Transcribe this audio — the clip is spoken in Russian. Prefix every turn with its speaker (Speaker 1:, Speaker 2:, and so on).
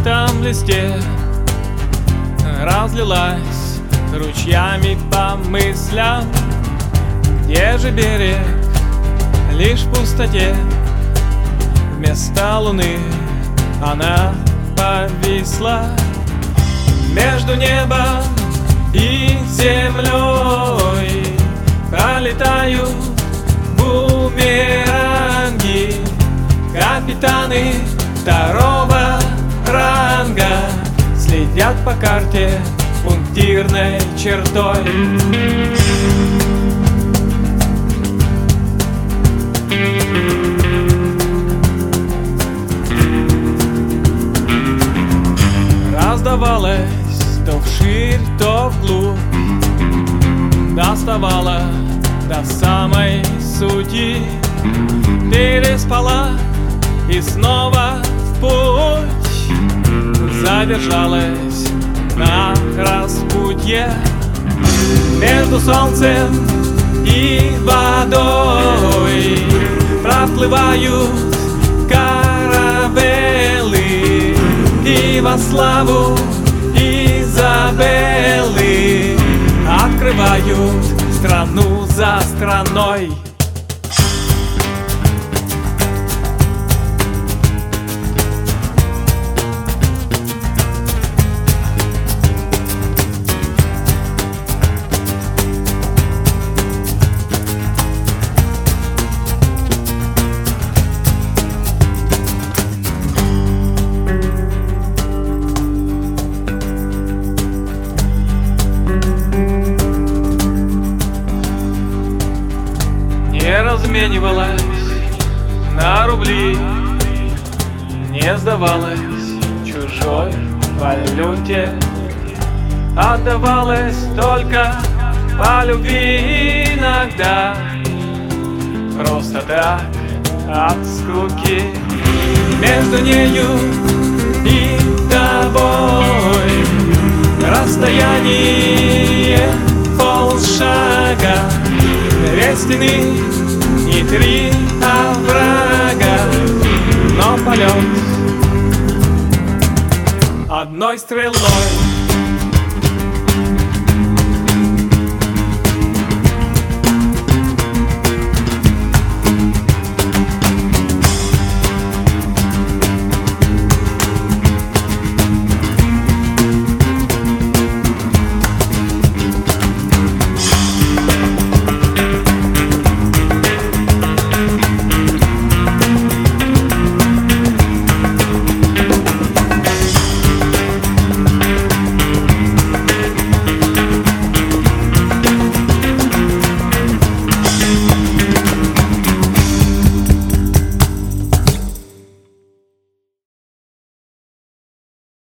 Speaker 1: желтом листе разлилась ручьями по мыслям. Где же берег? Лишь в пустоте. Вместо луны она повисла между небом и землей. Пролетают бумеранги, капитаны второго ранга следят по карте пунктирной чертой. Раздавалось то вширь, то вглубь, доставала до самой сути, переспала и снова в путь, задержалась на распутье между солнцем и водой. Проплывают каравеллы и во славу Изабеллы открывают страну за страной. Не разменивалась на рубли, не сдавалась чужой валюте, отдавалась только по любви иногда, просто так, от скуки. Между нею и тобой расстояние полшага, две стены и три оврага, но полет одной стрелой.